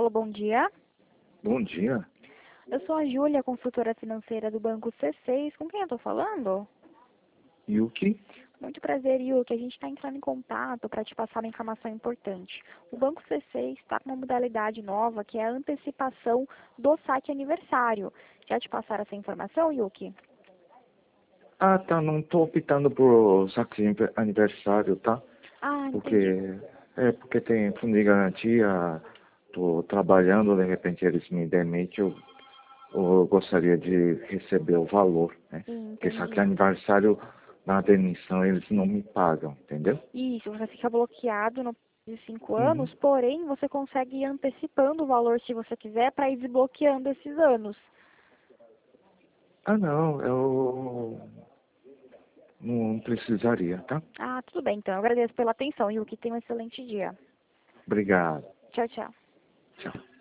Alô, bom dia. Bom dia. Eu sou a Júlia, consultora financeira do Banco C6. Com quem eu estou falando? Yuki? Muito prazer, Yuki. A gente está entrando em contato para te passar uma informação importante. O Banco C6 está com uma modalidade nova, que é a antecipação do saque aniversário. Já te passaram essa informação, Yuki? Ah, tá. Não tô optando por saque de aniversário, tá? Ah, entendi. Porque tem fundo de garantia. Tô trabalhando, de repente eles me demitem. Eu gostaria de receber o valor, né? Porque saque de Entendi. aniversário, na demissão, eles não me pagam, entendeu? Isso, você fica bloqueado no de 5 Uhum. anos, porém você consegue ir antecipando o valor se você quiser para ir desbloqueando esses anos. Ah, não. Eu não precisaria, tá? Ah, tudo bem, então. Eu agradeço pela atenção, Yuki. Tenha um excelente dia. Obrigado. Tchau, tchau. Tchau.